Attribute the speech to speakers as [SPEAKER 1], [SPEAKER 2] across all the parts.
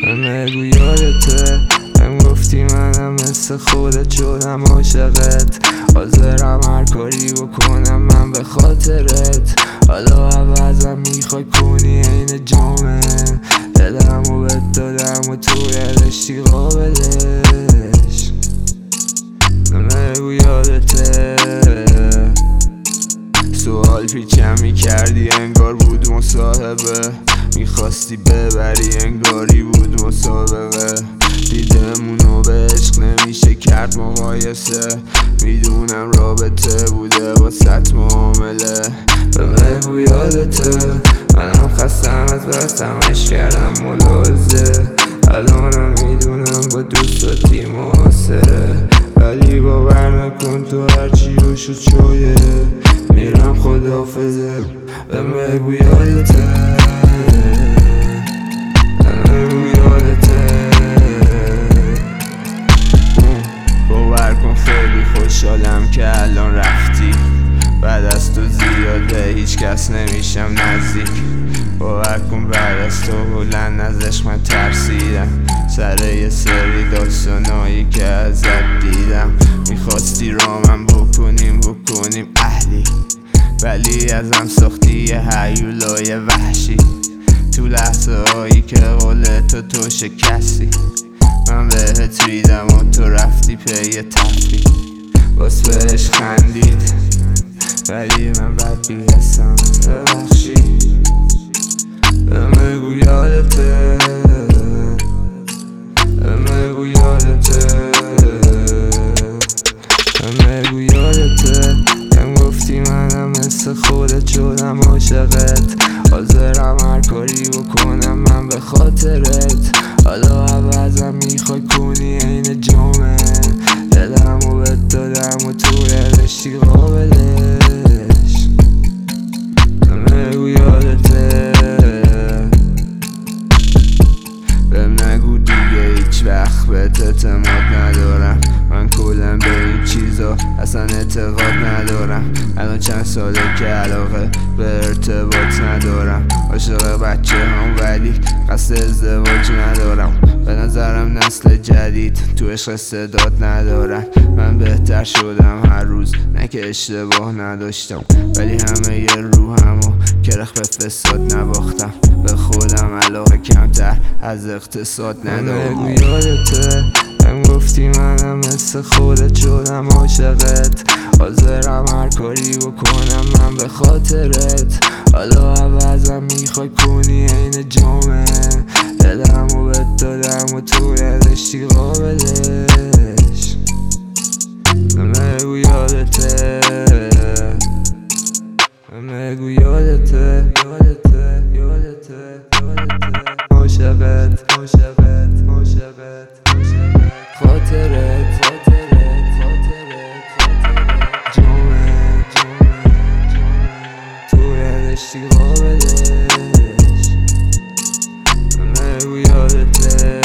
[SPEAKER 1] بگو یادته بهم گفتی منم مثل خودت شدم عاشقت، حاضرم هر کاری بکنم من به خاطرت. حالا عوضم میخوای کنی عین جامه، دلمو بهت دادم و تو نداشتی قابلش. بگو یادته سوال پیچم میکردی انگار بود مصاحبه، میخواستی ببری انگاری بود مسابقه. دیدمونو به عشق نمیشه کرد مقایسه، میدونم رابطه بوده واسط معامله. بگو یادته منم خستم از بستم عشق کردم ملاحظه، الانم میدونم با دوستاتی موثره، ولی باور نکن تو هرچی رو شد شده میرم خداحافظه. بگو یادته باور کن خیلی خوشحالم که الان رفتی، بعد از تو زیاده هیچ کس نمیشم نزدیک. باور کن بعد از تو بلند ازش من ترسیدم، سر یه سری داستانایی که ازت دیدم. میخواستی رامم بکنیم اهلی، ولی ازم ساختی یه هیولای وحشی. تو لحظه هایی که قول تو شکستی من بهت ریدم و تو رفتی پی تفریح، باز بهش خندید ولی من بد بیرستم ببخشی. بگو یادته بگو یادته بگو یادته بهم گفتی منم مثل خودت شدم عاشقت، حاضرم هر کاری بکنم من به خاطرت. حالا عوضم میخوای کنی عین جامه، دلمو بهت دادم و تو نداشتی قابلش. بگو یادته بهم نگو دیگه هیچ وقت بهت اعتماد ندارم، من کلن به این چیزا اصلا اعتقاد ندارم. الان چند ساله که علاقه به ارتباط ندارم، عاشق بچه هم ولی قصد ازدواج ندارم. به نظرم نسل جدید تو عشق استعداد ندارم، من بهتر شدم هر روز نه که اشتباه نداشتم، ولی همه ی روحمو کرخ به فساد نباختم. به خودم علاقه کمتر از اقتصاد ندارم. بگو یادته بهم گفتی منم مثل خودت شدم عاشقت، حاضرم هر کاری بکنم من به خاطرت. حالا عوضم میخوای کنی عین جامه، دلمو بهت دادم و تو نداشتی قابلش. بگو یادته بگو یادته عاشقت خاطرت جامه تو نداشتی قابلش. بگو یادته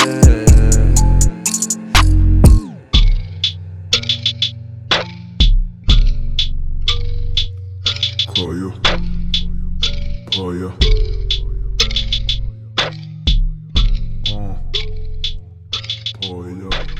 [SPEAKER 2] پایا پایا